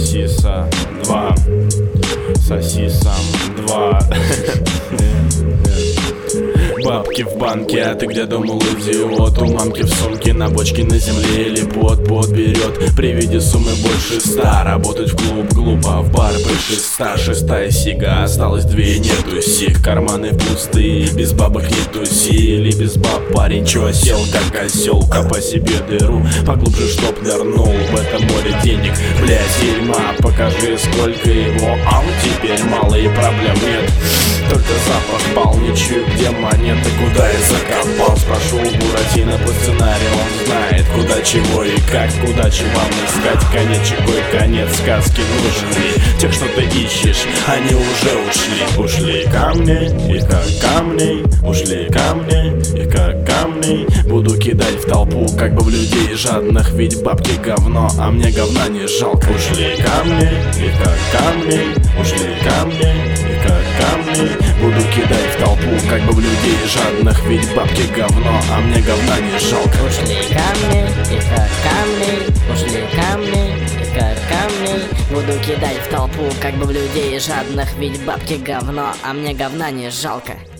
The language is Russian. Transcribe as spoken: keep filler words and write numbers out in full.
Сосиса два, сосисам два. Бабки в банке, а ты где думал, идиот? У мамки в сумке, на бочке на земле или под пот берет. При виде суммы больше ста, работать в клуб глупо, в бар пришли ста. Шестая сига, осталось две, нету сик. Карманы пустые, без бабок не туси. Или без баб парень, чё сел как оселка, по себе дыру поглубже, чтоб нырнул в это море денег. Бля, дерьма, покажи сколько его. А вот теперь мало и проблем нет, только запах пал, не чую, где монеты, куда я закопал. Спрошу у Буратино по сценарию, он знает, куда, чего и как. Удачи вам искать, конечек, ой, конец сказки нужен ли? Тех, что ты ищешь, они уже ушли. Ушли камни, и как камней, ушли камни, и как камней. Буду кидать в толпу, как бы в людей жадных, ведь бабки говно, а мне говна не жалко. Ушли камни, и как камней, ушли камни, и как камней. Буду кидать в толпу, как бы в людей жадных, ведь бабки говно, а мне говна не жалко. Ушли камни, и как камни, ушли камни, и как камни. Буду кидать в толпу, как бы в людей жадных, ведь бабки говно, а мне говна не жалко.